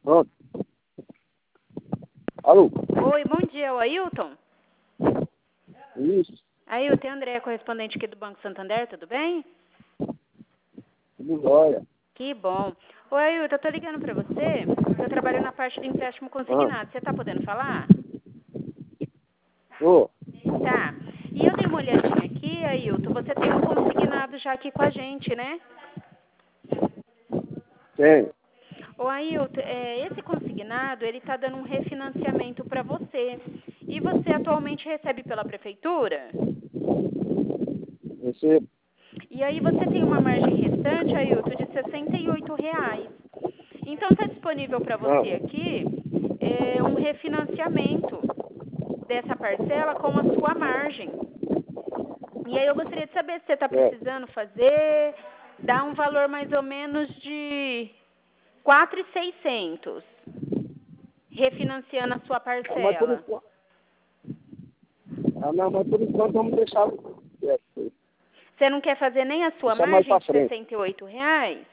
Pronto. Alô? Oi, bom dia, o Ailton? Isso, Ailton, é a Andréa, correspondente aqui do Banco Santander, tudo bem? tudo jóia. Que bom. Oi, Ailton, eu tô ligando pra você, eu trabalho na parte do empréstimo consignado, você tá podendo falar? Ô, Tá. E eu dei uma olhadinha aqui, Ailton, você tem um consignado já aqui com a gente, né? tem. Ô, Ailton, esse consignado, ele tá dando um refinanciamento pra você. E você atualmente recebe pela prefeitura? Recebo. E aí você tem uma margem restante, Ailton, de R$ 68. Então está disponível para Não. você aqui um refinanciamento dessa parcela com a sua margem. E aí eu gostaria de saber se você está É. precisando fazer, dá um valor mais ou menos de 4.600 refinanciando a sua Mas por parcela. enquanto. Não, mas por enquanto vamos deixar. Você não quer fazer nem a sua Deixar mais margem pra de frente. R$ 68?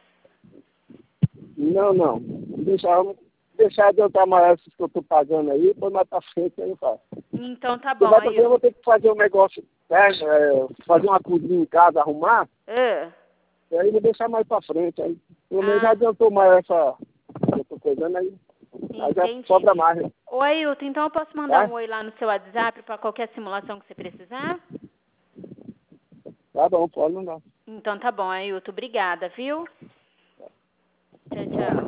Não. Deixar adiantar mais essas que eu tô pagando aí, depois mais pra frente aí eu faço. Então tá Porque bom, vai fazer, eu Ailton. vou ter que fazer um negócio, fazer uma cozinha em casa, arrumar, e aí vou deixar mais pra frente. Aí pelo menos já adiantou mais essa que eu tô pegando aí. Aí já Entendi. sobra mais, né? Ô, Ailton, então eu posso mandar Tá? um oi lá no seu WhatsApp para qualquer simulação que você precisar? Tá bom, pode mandar. Então tá bom, Ailton. Obrigada, viu? Tchau, tchau.